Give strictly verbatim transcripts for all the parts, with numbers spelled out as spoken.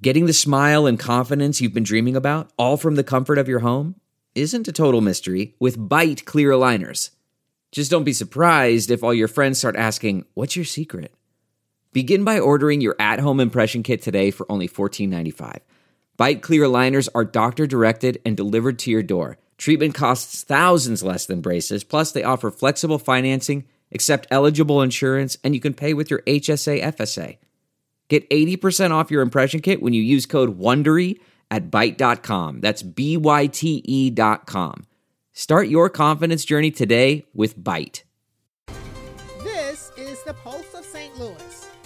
Getting the smile and confidence you've been dreaming about, all from the comfort of your home, isn't a total mystery with Byte clear aligners. Just don't be surprised if all your friends start asking, "What's your secret?" Begin by ordering your at-home impression kit today for only fourteen ninety-five. Byte clear aligners are doctor-directed and delivered to your door. Treatment costs thousands less than braces, plus they offer flexible financing, accept eligible insurance, and you can pay with your H S A F S A. Get eighty percent off your impression kit when you use code WONDERY at byte dot com. That's B Y T E dot com. Start your confidence journey today with Byte. This is the Pulse of Saint Louis.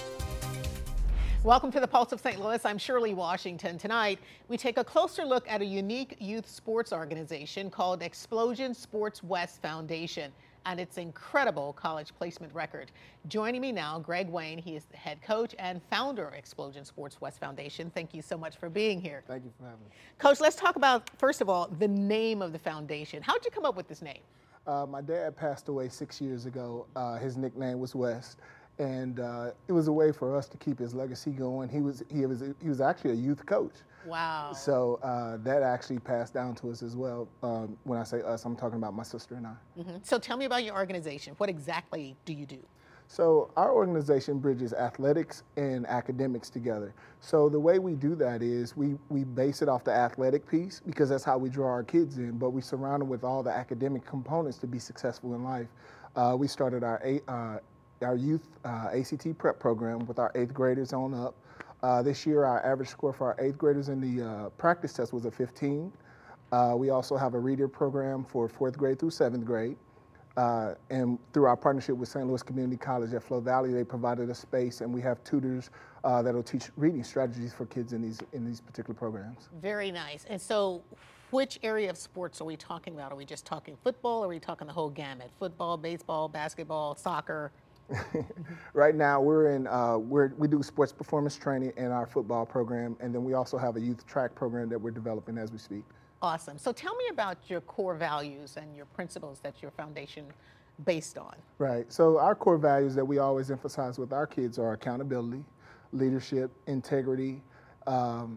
Welcome to the Pulse of Saint Louis. I'm Shirley Washington. Tonight, we take a closer look at a unique youth sports organization called Explosion Sports West Foundation and its incredible college placement record. Joining me now, Greg Wayne. He is the head coach and founder of Explosion Sports West Foundation. Thank you so much for being here. Thank you for having me. Coach, let's talk about, first of all, the name of the foundation. How did you come up with this name? Uh, my dad passed away six years ago. Uh, his nickname was West. And uh, it was a way for us to keep his legacy going. He was he was he was actually a youth coach. Wow. So uh, that actually passed down to us as well. Um, when I say us, I'm talking about my sister and I. Mm-hmm. So tell me about your organization. What exactly do you do? So our organization bridges athletics and academics together. So the way we do that is we, we base it off the athletic piece because that's how we draw our kids in, but we surround them with all the academic components to be successful in life. Uh, we started our eight, uh, our youth uh, A C T prep program with our eighth graders on up. Uh, this year, our average score for our eighth graders in the uh, practice test was a fifteen. Uh, we also have a reader program for fourth grade through seventh grade. Uh, and through our partnership with Saint Louis Community College at Flo Valley, they provided a space, and we have tutors uh, that will teach reading strategies for kids in these in these particular programs. Very nice. And so, which area of sports are we talking about? Are we just talking football, or are we talking the whole gamut? Football, baseball, basketball, soccer? Right now, we're in uh, we're, we do sports performance training in our football program, and then we also have a youth track program that we're developing as we speak. Awesome. So tell me about your core values and your principles that your foundation based on. Right. So our core values that we always emphasize with our kids are accountability, leadership, integrity, um,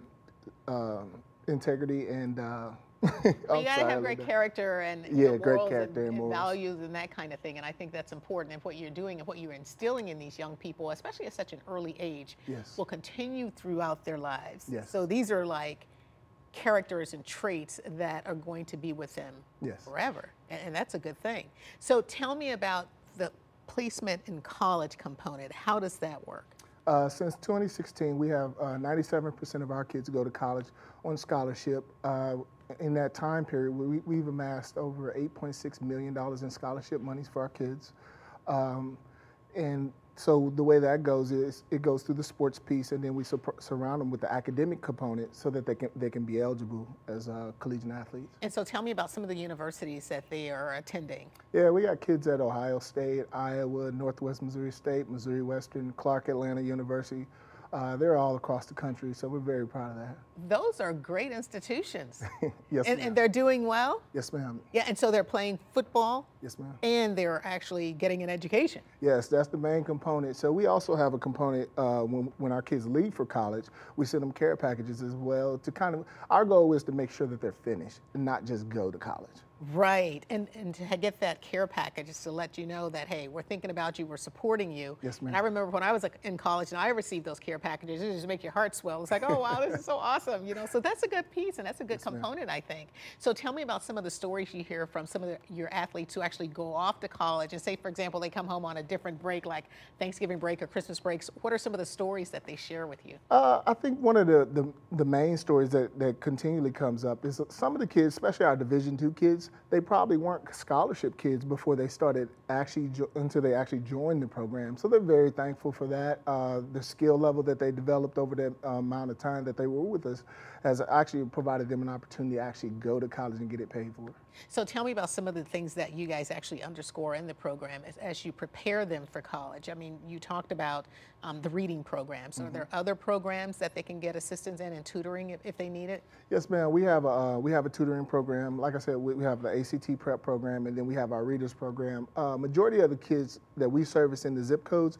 uh, integrity, and uh, well, you gotta have great character and yeah, know, great morals character and, and, and morals. values and that kind of thing. And I think that's important. And what you're doing and what you're instilling in these young people, especially at such an early age, yes. will continue throughout their lives. Yes. So these are like characters and traits that are going to be with them yes. forever. And, and that's a good thing. So tell me about the placement in college component. How does that work? Uh, since twenty sixteen, we have uh, ninety-seven percent of our kids go to college on scholarship. Uh, in that time period, we, we've amassed over eight point six million dollars in scholarship monies for our kids. Um, and so the way that goes is it goes through the sports piece, and then we sur- surround them with the academic component so that they can they can be eligible as uh, collegiate athletes. And so tell me about some of the universities that they are attending. Yeah, we got kids at Ohio State, Iowa, Northwest Missouri State, Missouri Western, Clark Atlanta University. Uh, they're all across the country, so we're very proud of that. Those are great institutions. Yes, and, ma'am. and they're doing well? Yes, ma'am. Yeah, and so they're playing football? Yes, ma'am. And they're actually getting an education? Yes, that's the main component. So we also have a component uh, when, when our kids leave for college, we send them care packages as well to kind of, our goal is to make sure that they're finished and not just go to college. Right, and and to get that care package is to let you know that, hey, we're thinking about you, we're supporting you. Yes, ma'am. And I remember when I was like, in college and I received those care packages, it just make your heart swell. It's like, oh, wow, this is so awesome, you know. So that's a good piece, and that's a good Yes, ma'am. component, I think. So tell me about some of the stories you hear from some of the, your athletes who actually go off to college and say, for example, they come home on a different break, like Thanksgiving break or Christmas breaks. What are some of the stories that they share with you? Uh, I think one of the, the, the main stories that, that continually comes up is some of the kids, especially our Division two kids, they probably weren't scholarship kids before they started actually, jo- until they actually joined the program. So they're very thankful for that. Uh, the skill level that they developed over that uh, amount of time that they were with us has actually provided them an opportunity to actually go to college and get it paid for. So tell me about some of the things that you guys actually underscore in the program as, as you prepare them for college. I mean, you talked about um, the reading programs. Mm-hmm. Are there other programs that they can get assistance in and tutoring if, if they need it? Yes, ma'am. We have a uh, we have a tutoring program. Like I said, we, we have the A C T prep program, and then we have our readers program. Uh, majority of the kids that we service in the zip codes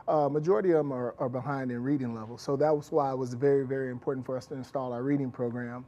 Uh, majority of them are, are behind in reading level. So that was why it was very, very important for us to install our reading program.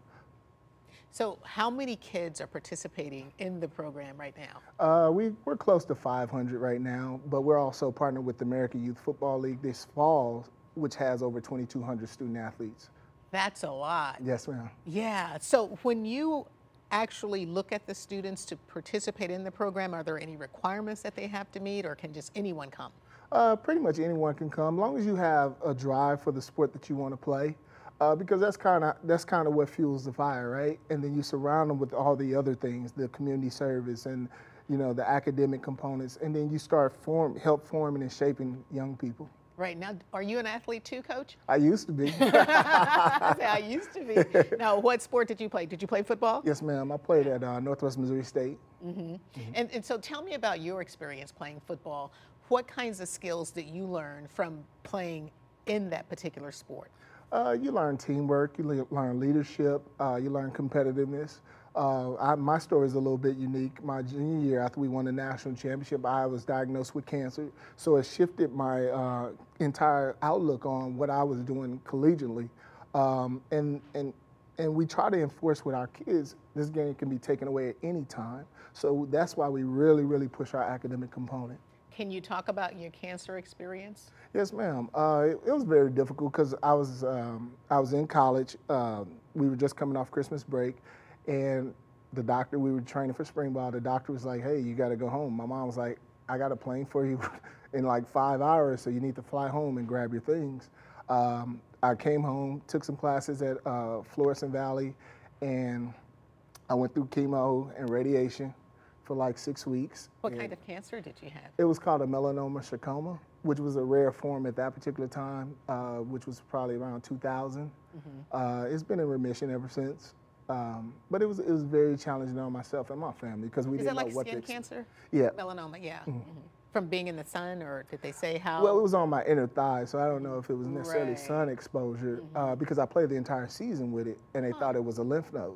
So how many kids are participating in the program right now? Uh, we, we're close to five hundred right now, but we're also partnered with the American Youth Football League this fall, which has over twenty-two hundred student athletes. That's a lot. Yes, ma'am. Yeah. So when you actually look at the students to participate in the program, are there any requirements that they have to meet, or can just anyone come? Uh, pretty much anyone can come, as long as you have a drive for the sport that you want to play. Uh, because that's kind of that's kind of what fuels the fire, right? And then you surround them with all the other things, the community service and, you know, the academic components, and then you start form help forming and shaping young people. Right. Now, are you an athlete too, Coach? I used to be. I say I used to be. Now, what sport did you play? Did you play football? Yes, ma'am. I played at uh, Northwest Missouri State. Mm-hmm. Mm-hmm. And, and so tell me about your experience playing football. What kinds of skills did you learn from playing in that particular sport? Uh, you learn teamwork, you le- learn leadership, uh, you learn competitiveness. Uh, I, my story is a little bit unique. My junior year, after we won the national championship, I was diagnosed with cancer. So it shifted my uh, entire outlook on what I was doing collegiately. Um, and, and, and we try to enforce with our kids, this game can be taken away at any time. So that's why we really, really push our academic component. Can you talk about your cancer experience? Yes, ma'am. Uh, it, it was very difficult because I was um, I was in college. Um, we were just coming off Christmas break, and the doctor, we were training for spring ball. The doctor was like, "Hey, you got to go home." My mom was like, "I got a plane for you in like five hours, so you need to fly home and grab your things." Um, I came home, took some classes at uh, Florissant Valley, and I went through chemo and radiation for like six weeks. What kind of cancer did you have? It was called a melanoma sarcoma, which was a rare form at that particular time, uh, which was probably around two thousand. Mm-hmm. uh, it's been in remission ever since. Um, but it was it was very challenging on myself and my family because we Is didn't that like know what skin to cancer? Yeah. Melanoma, yeah. Mm-hmm. Mm-hmm. From being in the sun, or did they say how? Well, it was on my inner thigh, so I don't know if it was necessarily Right. sun exposure Mm-hmm. uh, because I played the entire season with it, and they Huh. thought it was a lymph node.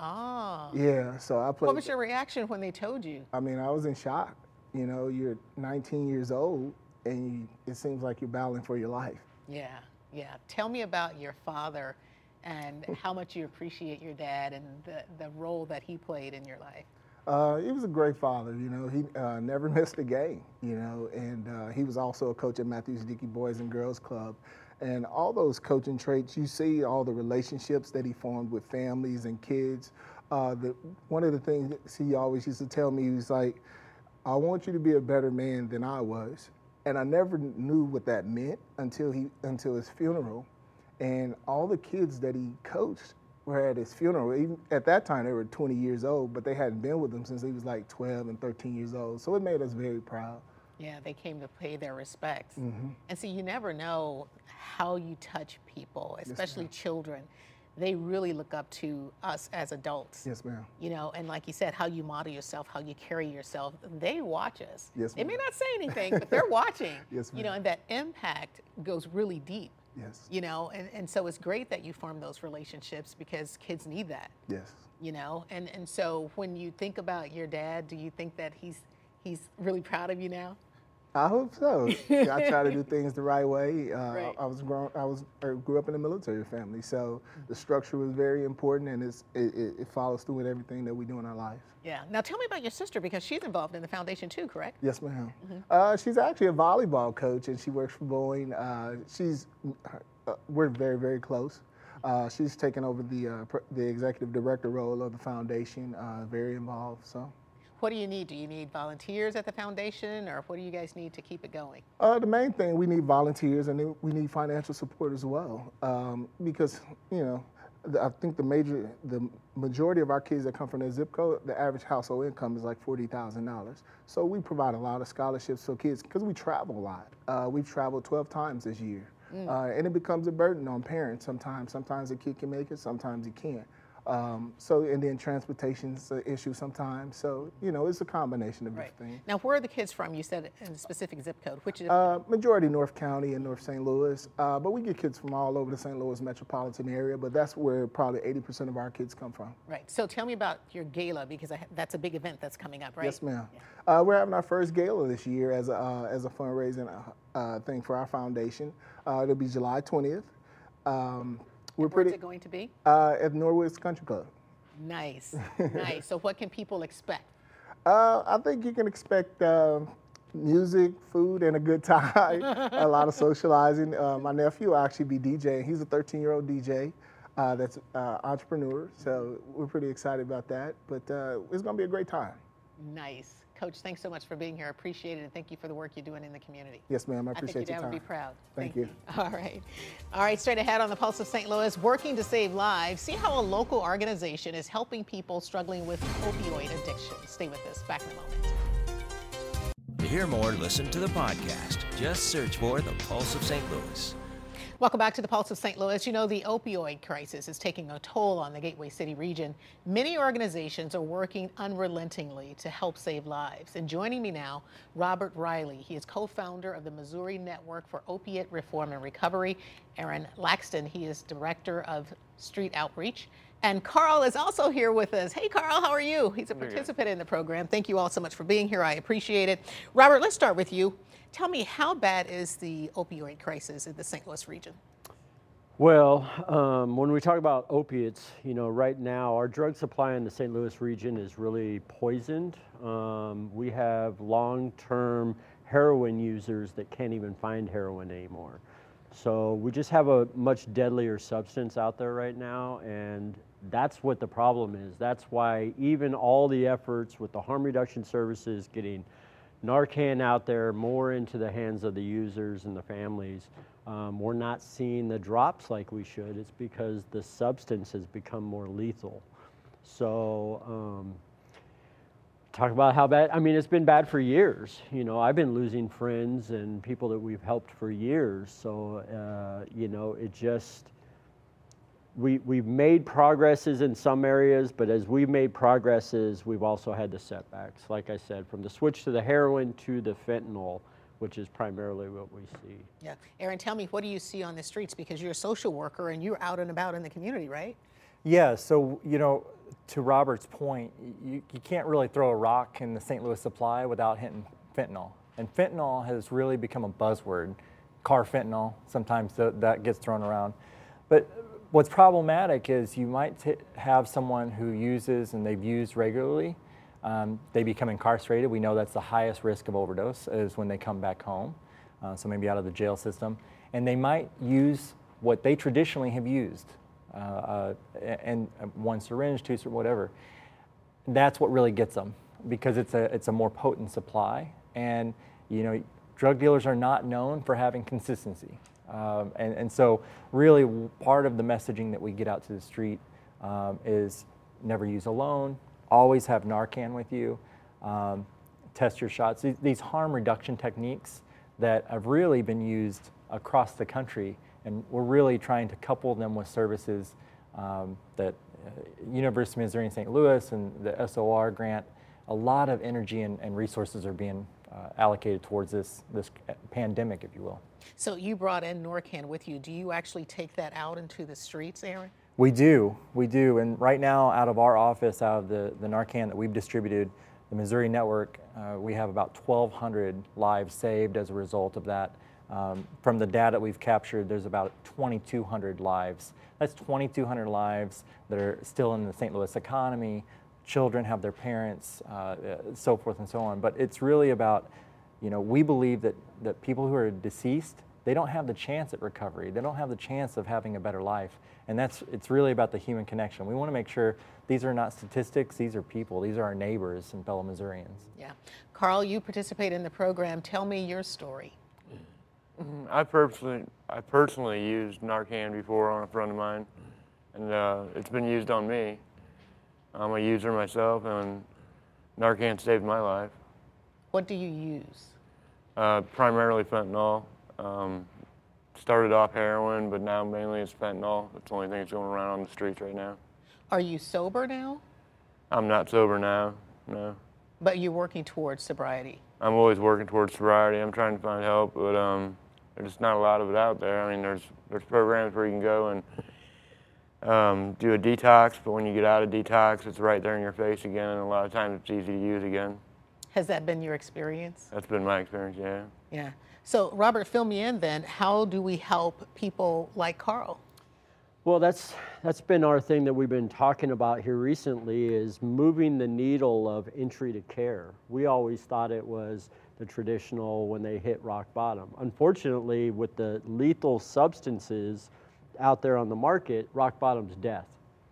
Oh. Yeah, so I played. What was your reaction when they told you? I mean, I was in shock. You know, you're nineteen years old, and you, it seems like you're battling for your life. Yeah, yeah. Tell me about your father and how much you appreciate your dad and the, the role that he played in your life. Uh, he was a great father, you know. He uh, never missed a game, you know, and uh, he was also a coach at Matthews Dickey Boys and Girls Club. And all those coaching traits, you see all the relationships that he formed with families and kids. Uh, the, one of the things he always used to tell me, he was like, I want you to be a better man than I was. And I never knew what that meant until he until his funeral. And all the kids that he coached were at his funeral. Even at that time, they were twenty years old, but they hadn't been with him since he was like twelve and thirteen years old. So it made us very proud. Yeah, they came to pay their respects. Mm-hmm. And so you never know how you touch people, especially Yes, children. They really look up to us as adults. Yes, ma'am. You know, and like you said, how you model yourself, how you carry yourself, they watch us. Yes, They may ma'am. not say anything, but they're watching. Yes, You know, ma'am. and that impact goes really deep. Yes. You know, and, and so it's great that you form those relationships because kids need that. Yes. You know, and, and so when you think about your dad, do you think that he's he's really proud of you now? I hope so. Yeah, I try to do things the right way. Uh, Right. I was grown. I was or grew up in a military family, so the structure was very important, and it's, it, it, it follows through with everything that we do in our life. Yeah. Now tell me about your sister because she's involved in the foundation too, correct? Yes, ma'am. Mm-hmm. Uh, she's actually a volleyball coach, and she works for Boeing. Uh, she's uh, we're very, very close. Uh, she's taken over the uh, pr- the executive director role of the foundation. Uh, very involved. So. What do you need? Do you need volunteers at the foundation, or what do you guys need to keep it going? Uh, the main thing, we need volunteers, and then we need financial support as well. Um, because, you know, the, I think the major, the majority of our kids that come from that zip code, the average household income is like forty thousand dollars. So we provide a lot of scholarships for kids because we travel a lot. Uh, we've traveled twelve times this year. Mm. Uh, and it becomes a burden on parents sometimes. Sometimes a kid can make it, sometimes he can't. Um, so, and then transportation's an issue sometimes. So, you know, it's a combination of Right. different things. Now, where are the kids from? You said in a specific zip code. Which is Uh, majority North County and North Saint Louis, uh, but we get kids from all over the Saint Louis metropolitan area, but that's where probably eighty percent of our kids come from. right. So tell me about your gala because I, that's a big event that's coming up, right? Yes, ma'am. Uh, we're having our first gala this year as a, uh, as a fundraising uh, uh, thing for our foundation. Uh, it'll be July twentieth. Um, we're Where's pretty it going to be? uh, at Norwoods Country Club. Nice, nice. So what can people expect? Uh, I think you can expect uh, music, food, and a good time. A lot of socializing. Uh, my nephew will actually be DJing. He's a thirteen-year-old D J uh, that's uh, entrepreneur. So we're pretty excited about that. But uh, it's going to be a great time. Nice. Coach, thanks so much for being here. I appreciate it, and thank you for the work you're doing in the community. Yes, ma'am. I appreciate I think your your dad time. would be proud. Thank, Thank you. you. All right. All right, straight ahead on the Pulse of Saint Louis, working to save lives. See how a local organization is helping people struggling with opioid addiction. Stay with us. Back in a moment. To hear more, listen to the podcast. Just search for The Pulse of Saint Louis. Welcome back to the Pulse of Saint Louis. You know, the opioid crisis is taking a toll on the Gateway City region. Many organizations are working unrelentingly to help save lives. And joining me now, Robert Riley. He is co-founder of the Missouri Network for Opiate Reform and Recovery. Aaron Laxton, he is director of Street Outreach. And Carl is also here with us. Hey, Carl, how are you? He's a participant in the program. Thank you all so much for being here. I appreciate it. Robert, let's start with you. Tell me, how bad is the opioid crisis in the Saint Louis region? Well, um, when we talk about opiates, you know, right now our drug supply in the Saint Louis region is really poisoned. Um, we have long-term heroin users that can't even find heroin anymore. So we just have a much deadlier substance out there right now, and that's what the problem is. That's why even all the efforts with the harm reduction services, getting Narcan out there more into the hands of the users and the families, um, we're not seeing the drops like we should. It's because the substance has become more lethal. So um, talk about how bad, I mean, it's been bad for years. You know, I've been losing friends and people that we've helped for years. So, uh, you know, it just, we, we've made progresses in some areas, but as we've made progresses, we've also had the setbacks. Like I said, from the switch to the heroin to the fentanyl, which is primarily what we see. Yeah. Aaron, tell me, what do you see on the streets? Because you're a social worker and you're out and about in the community, right? Yeah, so, you know, to Robert's point, you, you can't really throw a rock in the Saint Louis supply without hitting fentanyl. And fentanyl has really become a buzzword. Car fentanyl, sometimes th that gets thrown around. But what's problematic is you might t have someone who uses and they've used regularly, um, they become incarcerated. We know that's the highest risk of overdose is when they come back home, uh, so maybe out of the jail system. And they might use what they traditionally have used, uh, uh, and one syringe, two, whatever. That's what really gets them, because it's a, it's a more potent supply. And you know, drug dealers are not known for having consistency. Um, and, and so really part of the messaging that we get out to the street um, is never use alone, always have Narcan with you, um, test your shots. These, these harm reduction techniques that have really been used across the country, and we're really trying to couple them with services um, that uh, University of Missouri in Saint Louis and the S O R grant, a lot of energy and, and resources are being uh, allocated towards this, this pandemic, if you will. So you brought in Narcan with you. Do you actually take that out into the streets, Aaron? We do, we do. And right now, out of our office, out of the, the Narcan that we've distributed, the Missouri Network, uh, we have about twelve hundred lives saved as a result of that. Um, from the data we've captured, there's about twenty-two hundred lives. That's twenty-two hundred lives that are still in the Saint Louis economy. Children have their parents, uh, so forth and so on. But it's really about, you know, we believe that, that people who are deceased, they don't have the chance at recovery. They don't have the chance of having a better life. And that's, it's really about the human connection. We want to make sure these are not statistics, these are people, these are our neighbors and fellow Missourians. Yeah. Carl, you participate in the program. Tell me your story. I personally, I personally used Narcan before on a friend of mine, and uh, it's been used on me. I'm a user myself, and Narcan saved my life. What do you use? Uh, primarily fentanyl. Um, started off heroin, but now mainly it's fentanyl. That's the only thing that's going around on the streets right now. Are you sober now? I'm not sober now, no. But you're working towards sobriety. I'm always working towards sobriety. I'm trying to find help, but um, there's just not a lot of it out there. I mean, there's there's programs where you can go and um, do a detox, but when you get out of detox, it's right there in your face again, and a lot of times it's easy to use again. Has that been your experience? That's been my experience, yeah. Yeah. So, Robert, fill me in then. How do we help people like Carl? Well, that's that's been our thing that we've been talking about here recently, is moving the needle of entry to care. We always thought it was the traditional when they hit rock bottom. Unfortunately, with the lethal substances out there on the market, rock bottom's death.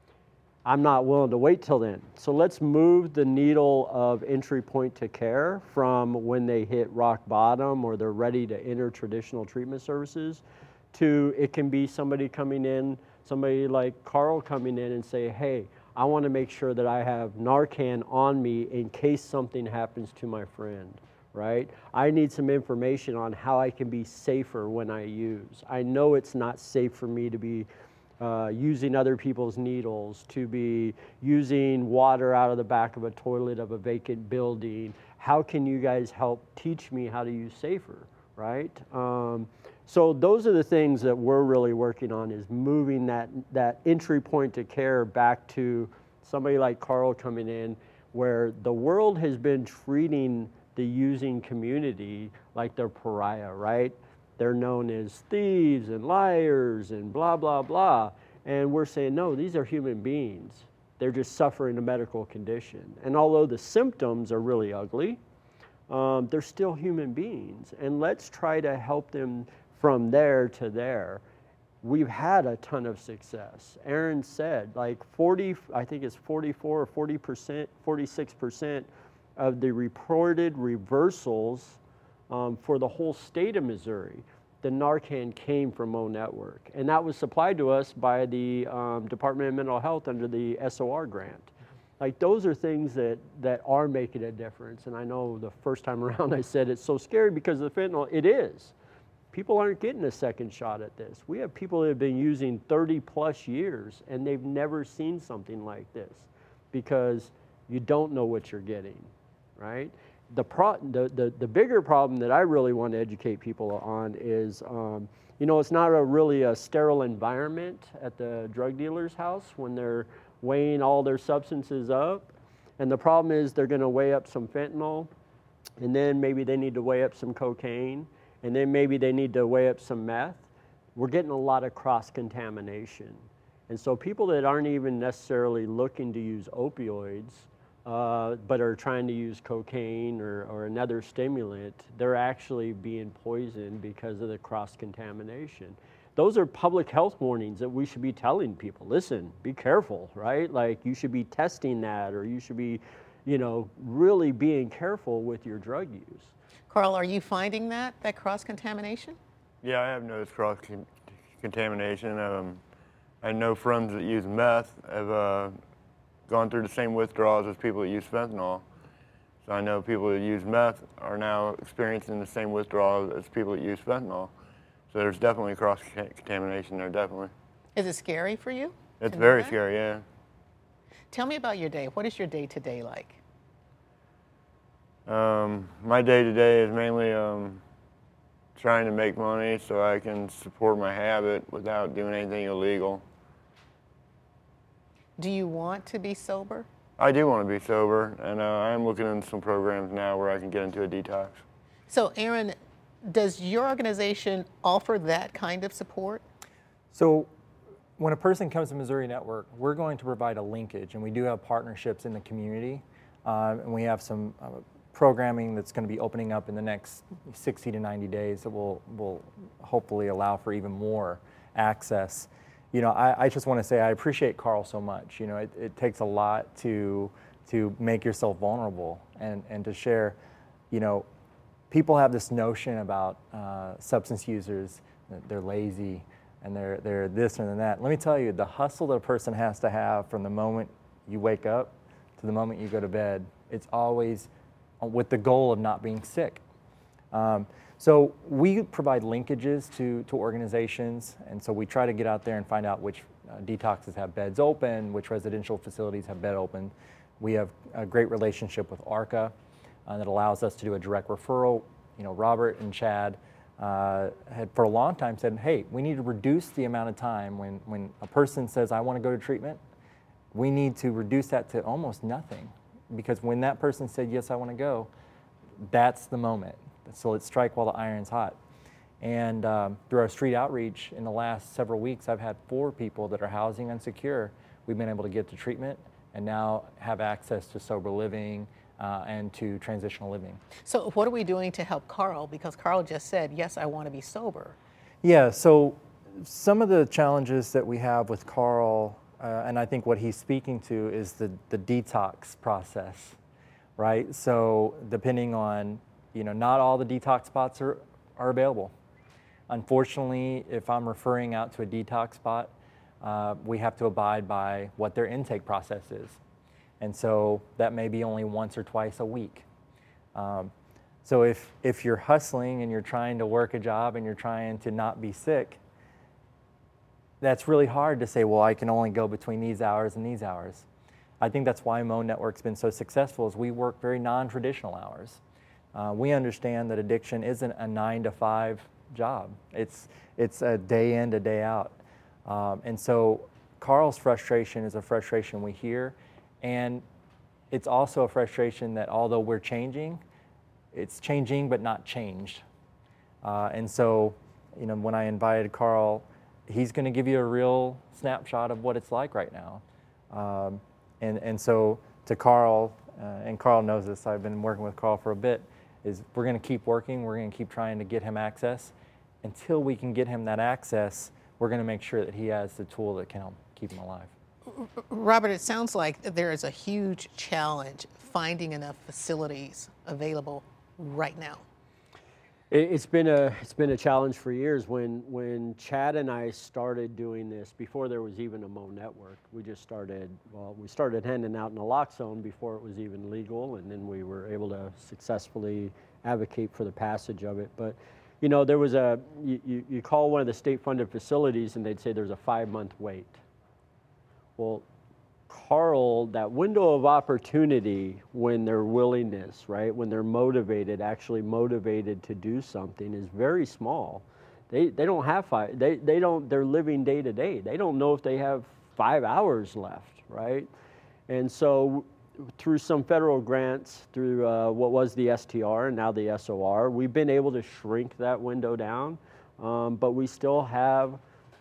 I'm not willing to wait till then. So let's move the needle of entry point to care from when they hit rock bottom or they're ready to enter traditional treatment services to it can be somebody coming in, somebody like Carl coming in and say, hey, I want to make sure that I have Narcan on me in case something happens to my friend, right? I need some information on how I can be safer when I use. I know it's not safe for me to be uh, using other people's needles, to be using water out of the back of a toilet of a vacant building. How can you guys help teach me how to use safer, right? Um, So those are the things that we're really working on, is moving that, that entry point to care back to somebody like Carl coming in, where the world has been treating the using community like they're pariah, right? They're known as thieves and liars and blah, blah, blah. And we're saying, no, these are human beings. They're just suffering a medical condition. And although the symptoms are really ugly, um, they're still human beings. And let's try to help them from there to there. We've had a ton of success. Aaron said like forty, I think it's forty-four or forty percent, forty-six percent of the reported reversals um, for the whole state of Missouri, the Narcan came from O Network. And that was supplied to us by the um, Department of Mental Health under the S O R grant. Like those are things that, that are making a difference. And I know the first time around I said it's so scary because of the fentanyl. It is. People aren't getting a second shot at this. We have people that have been using thirty plus years and they've never seen something like this because you don't know what you're getting, right? The, pro the, the, the bigger problem that I really want to educate people on is, um, you know, it's not a really a sterile environment at the drug dealer's house when they're weighing all their substances up. And the problem is they're going to weigh up some fentanyl, and then maybe they need to weigh up some cocaine, and then maybe they need to weigh up some meth. We're getting a lot of cross-contamination. And so people that aren't even necessarily looking to use opioids, uh, but are trying to use cocaine or, or another stimulant, they're actually being poisoned because of the cross-contamination. Those are public health warnings that we should be telling people. Listen, be careful, right? Like you should be testing that, or you should be, you know, really being careful with your drug use. Carl, are you finding that, that cross-contamination? Yeah, I have noticed cross-contamination. Um, I know friends that use meth have uh, gone through the same withdrawals as people that use fentanyl. So I know people that use meth are now experiencing the same withdrawals as people that use fentanyl. So there's definitely cross-contamination there, definitely. Is it scary for you? It's very scary, yeah. Tell me about your day. What is your day-to-day like? Um, my day-to-day is mainly um, trying to make money so I can support my habit without doing anything illegal. Do you want to be sober? I do want to be sober, and uh, I am looking into some programs now where I can get into a detox. So, Aaron, does your organization offer that kind of support? So when a person comes to Missouri Network, we're going to provide a linkage, and we do have partnerships in the community, uh, and we have some uh, programming that's going to be opening up in the next sixty to ninety days that will, will hopefully allow for even more access. You know, I, I just want to say I appreciate Carl so much. You know, it, it takes a lot to, to make yourself vulnerable and, and to share. You know, people have this notion about uh, substance users, that they're lazy and they're, they're this and that. Let me tell you, the hustle that a person has to have from the moment you wake up to the moment you go to bed, it's always with the goal of not being sick. Um, so we provide linkages to, to organizations, and so we try to get out there and find out which uh, detoxes have beds open, which residential facilities have bed open. We have a great relationship with ARCA uh, that allows us to do a direct referral. You know, Robert and Chad uh, had for a long time said, hey, we need to reduce the amount of time when, when a person says, I want to go to treatment, we need to reduce that to almost nothing. Because when that person said, yes, I want to go, that's the moment. So let's strike while the iron's hot. And um, through our street outreach in the last several weeks, I've had four people that are housing insecure. We've been able to get to treatment and now have access to sober living uh, and to transitional living. So what are we doing to help Carl? Because Carl just said, yes, I want to be sober. Yeah, so some of the challenges that we have with Carl, uh, and I think what he's speaking to is the, the detox process, right? So depending on, you know, not all the detox spots are, are available. Unfortunately, if I'm referring out to a detox spot, uh, we have to abide by what their intake process is. And so that may be only once or twice a week. Um, so if, if you're hustling and you're trying to work a job and you're trying to not be sick, that's really hard to say, well, I can only go between these hours and these hours. I think that's why Mo Network's been so successful, is we work very non-traditional hours. Uh, we understand that addiction isn't a nine to five job. It's, it's a day in to day out. Um, and so Carl's frustration is a frustration we hear, and it's also a frustration that although we're changing, it's changing but not changed. Uh, and so, you know, when I invited Carl, he's going to give you a real snapshot of what it's like right now. Um, and, and so to Carl, uh, and Carl knows this, I've been working with Carl for a bit, is we're going to keep working, we're going to keep trying to get him access. Until we can get him that access, we're going to make sure that he has the tool that can help keep him alive. Robert, it sounds like there is a huge challenge finding enough facilities available right now. It's been a it's been a challenge for years. When when Chad and I started doing this, before there was even a Mo Network, we just started. Well, we started handing out naloxone before it was even legal, and then we were able to successfully advocate for the passage of it. But you know, there was a you, you, you call one of the state-funded facilities, and they'd say there's a five-month wait. Well, Carl, that window of opportunity when their willingness, right, when they're motivated, actually motivated to do something, is very small. They they don't have five. They they don't. They're living day to day. They don't know if they have five hours left, right? And so, through some federal grants, through uh, what was the S T R and now the S O R, we've been able to shrink that window down, um, but we still have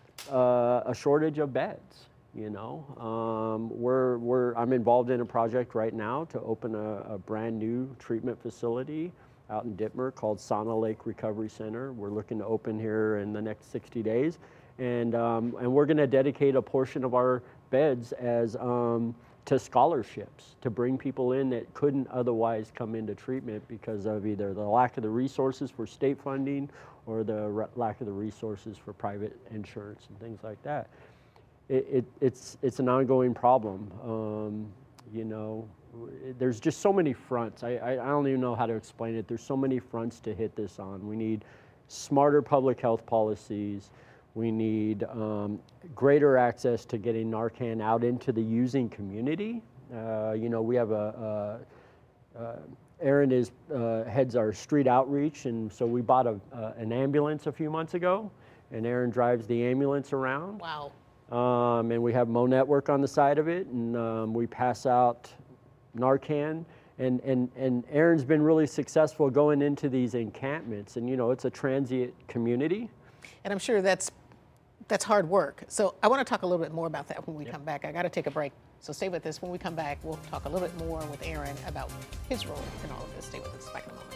uh, a shortage of beds. You know, um, we're, we're, I'm involved in a project right now to open a, a brand new treatment facility out in Dittmer called Sauna Lake Recovery Center. We're looking to open here in the next sixty days. And, um, and we're gonna dedicate a portion of our beds as, um, to scholarships, to bring people in that couldn't otherwise come into treatment because of either the lack of the resources for state funding or the re- lack of the resources for private insurance and things like that. It, it, it's it's an ongoing problem. Um, you know, there's just so many fronts. I, I I don't even know how to explain it. There's so many fronts to hit this on. We need smarter public health policies. We need um, greater access to getting Narcan out into the using community. Uh, you know, we have a, a, a Aaron is uh, heads our street outreach, and so we bought a, uh, an ambulance a few months ago, and Aaron drives the ambulance around. Wow. Um, and we have Mo Network on the side of it, and um, we pass out Narcan. And, and, and Aaron's been really successful going into these encampments, and you know, it's a transient community. And I'm sure that's that's hard work. So I want to talk a little bit more about that when we yep. come back. I got to take a break. So stay with us. When we come back, we'll talk a little bit more with Aaron about his role in all of this. Stay with us. Back in a moment.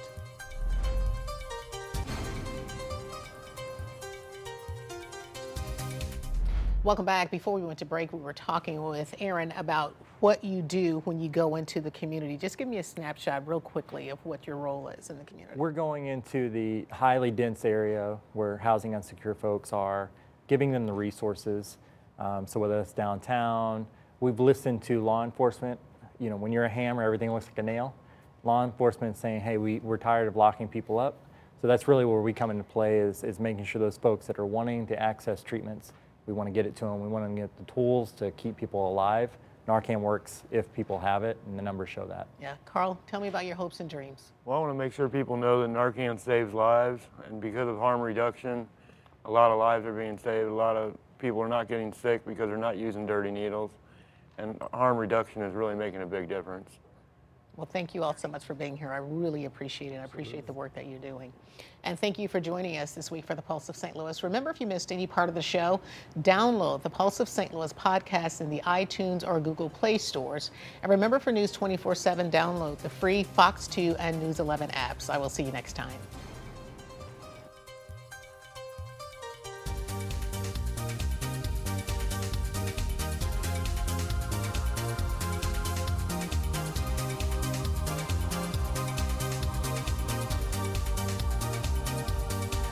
Welcome back. Before we went to break, we were talking with Aaron about what you do when you go into the community. Just give me a snapshot real quickly of what your role is in the community. We're going into the highly dense area where housing insecure folks are, giving them the resources. Um, so whether it's downtown, we've listened to law enforcement. You know, when you're a hammer, everything looks like a nail. Law enforcement saying, hey, we, we're tired of locking people up. So that's really where we come into play, is, is making sure those folks that are wanting to access treatments, we want to get it to them. We want to get the tools to keep people alive. Narcan works if people have it, and the numbers show that. Yeah. Carl, tell me about your hopes and dreams. Well, I want to make sure people know that Narcan saves lives, and because of harm reduction, a lot of lives are being saved. A lot of people are not getting sick because they're not using dirty needles, and harm reduction is really making a big difference. Well, thank you all so much for being here. I really appreciate it. I appreciate the work that you're doing. And thank you for joining us this week for the Pulse of Saint Louis. Remember, if you missed any part of the show, download the Pulse of Saint Louis podcast in the iTunes or Google Play stores. And remember, for News twenty-four seven, download the free Fox two and News eleven apps. I will see you next time.